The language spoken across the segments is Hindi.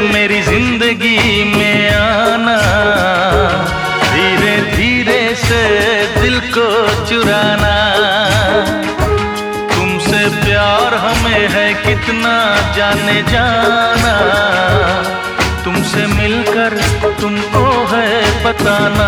मेरी जिंदगी में आना, धीरे धीरे से दिल को चुराना। तुमसे प्यार हमें है कितना जाने जाना, तुमसे मिलकर तुमको है बताना।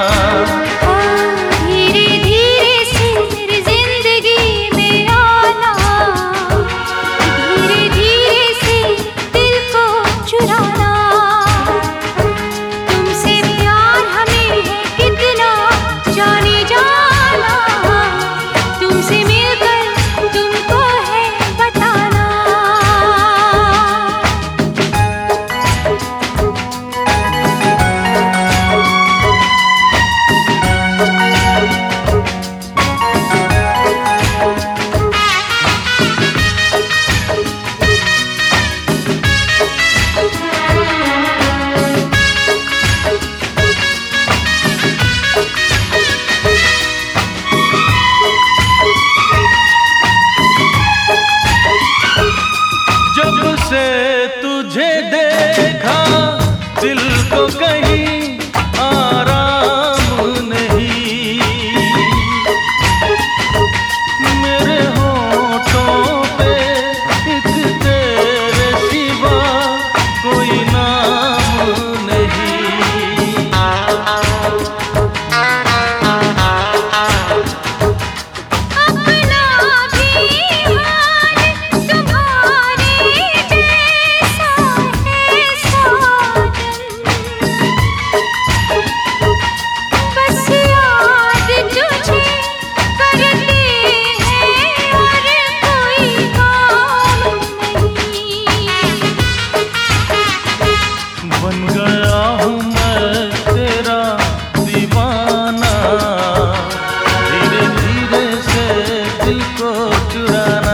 तुझे देखा दिल को कहीं आराम नहीं, मेरे होठों पे एक तेरे सिवा कोई नाम नहीं। बन गया हूँ मैं तेरा दीवाना, धीरे धीरे से दिल को चुराना।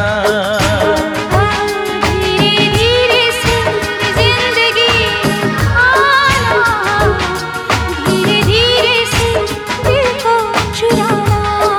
धीरे धीरे से जिंदगी आना, धीरे धीरे से दिल को चुराना।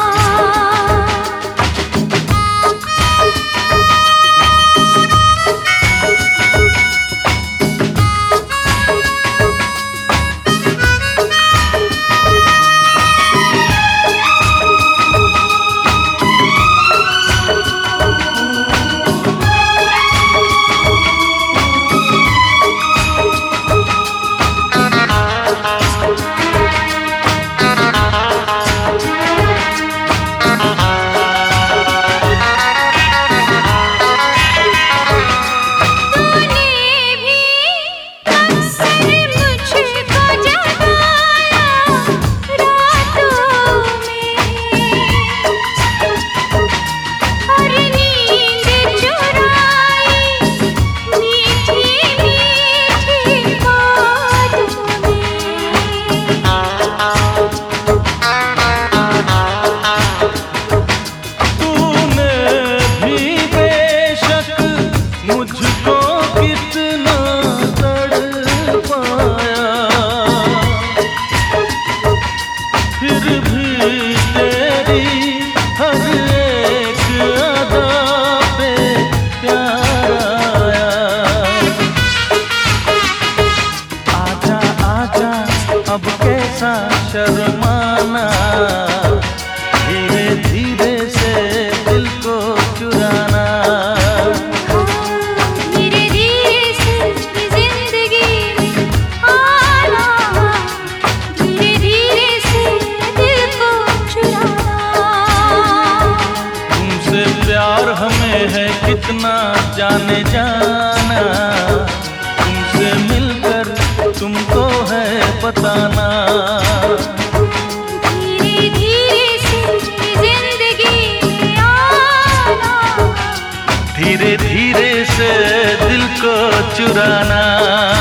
मुझको कितना तड़पाया, फिर भी तेरी हर एक अदा पे प्यार आया। आजा आजा अब कैसा शर्माना, धीरे धीरे से दिल को चुराना। प्यार हमें है कितना जाने जाना, तुमसे मिलकर तुमको है बताना। धीरे धीरे से जिंदगी आना, धीरे धीरे से दिल को चुराना।